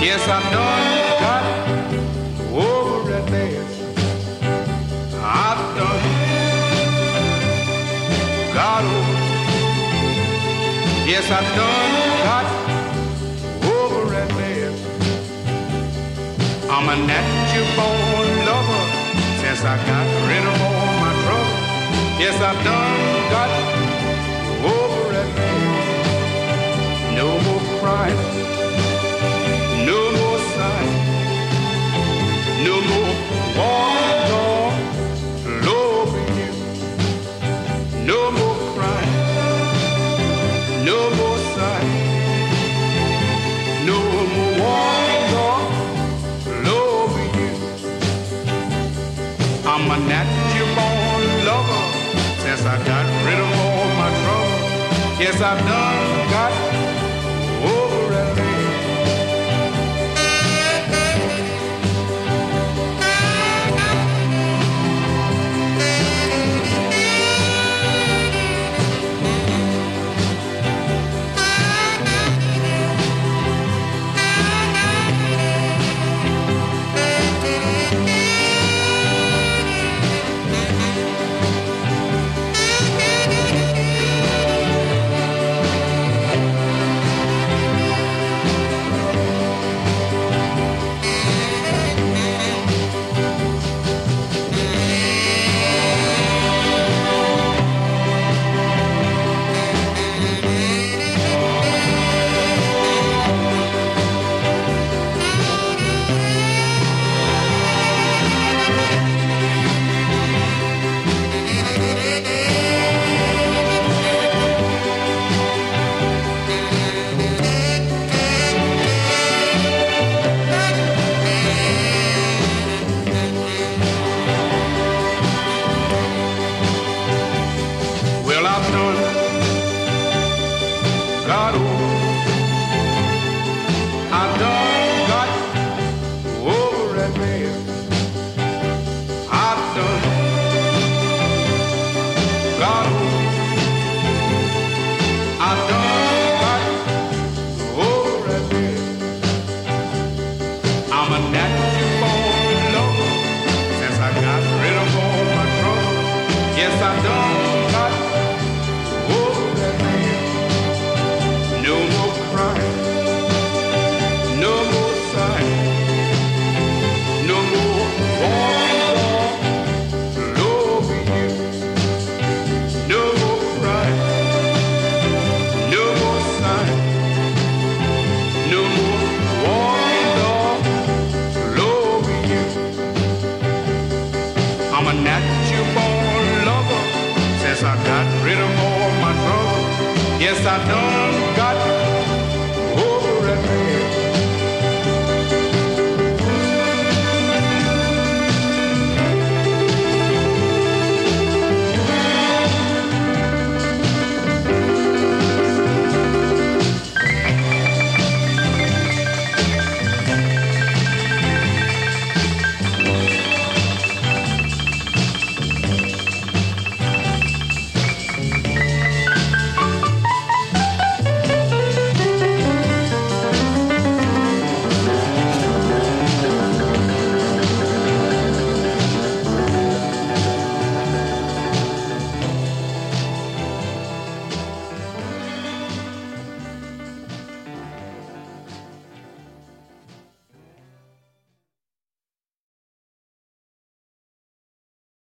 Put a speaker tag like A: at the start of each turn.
A: Yes, I done got over that mess. I done got over. Yes, I done got over that mess. I'm a natural born lover since I got rid of all my trouble. Yes, I done got over that mess. No more crying. No more sighing, no more walking on over you. No more crying, no more sighing, no more walking on over you. I'm a natural born lover since I got rid of all my trouble. Yes, I've done got over that man.